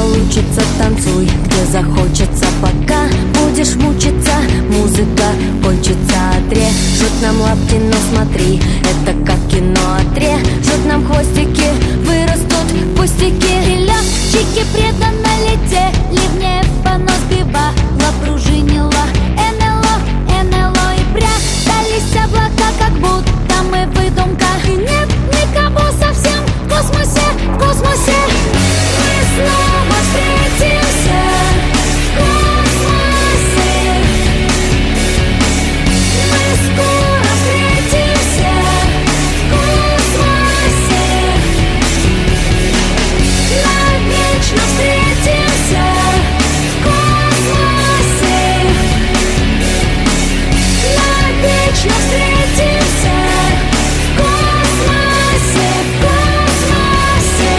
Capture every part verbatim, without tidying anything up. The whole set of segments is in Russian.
получится, танцуй, где захочется. Пока будешь мучиться, музыка кончится. Отрежут нам лапки, но смотри, это как кино. Отрежут нам хвостики, вырастут пустяки. И летчики преданно летели в небо, но сбивала, пружинила НЛО, НЛО. И прятались облака, как будто мы выдумка. И нет никого совсем в космосе, в космосе. Мы снова встретимся в космосе. Мы скоро встретимся в космосе. Навечно встретимся в космосе. Навечно встретимся в космосе, в космосе.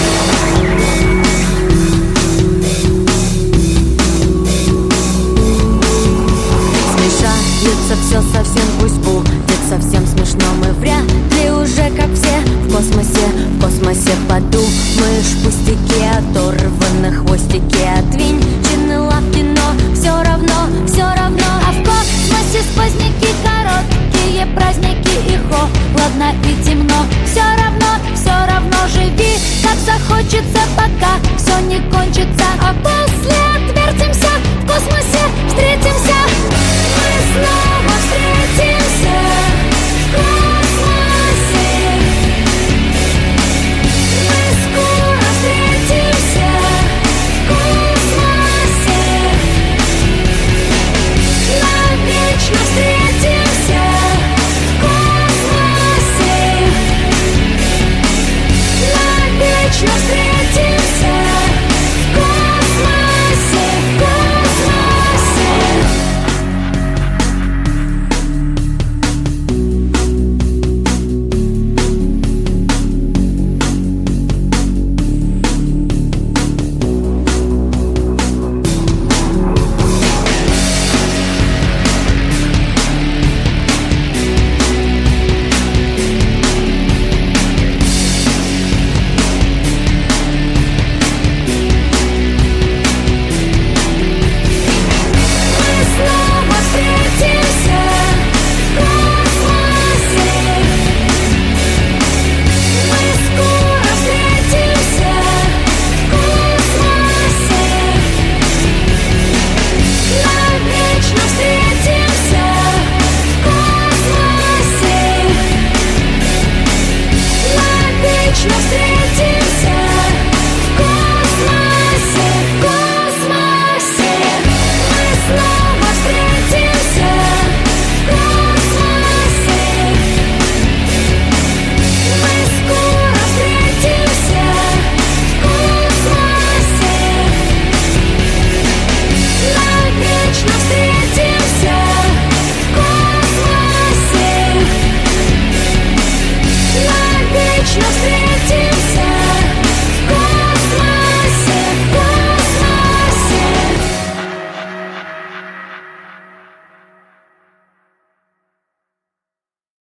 Смешается все совсем, пусть будет совсем смешно. Мы вряд ли уже как все в космосе, в космосе подумаешь пустяки, оторваны хвостики, отвинчены лапки, но все равно, все равно. А в космосе сквозняки, короткие праздники и холодно и темно. Все равно, все равно живи, как захочется, пока все не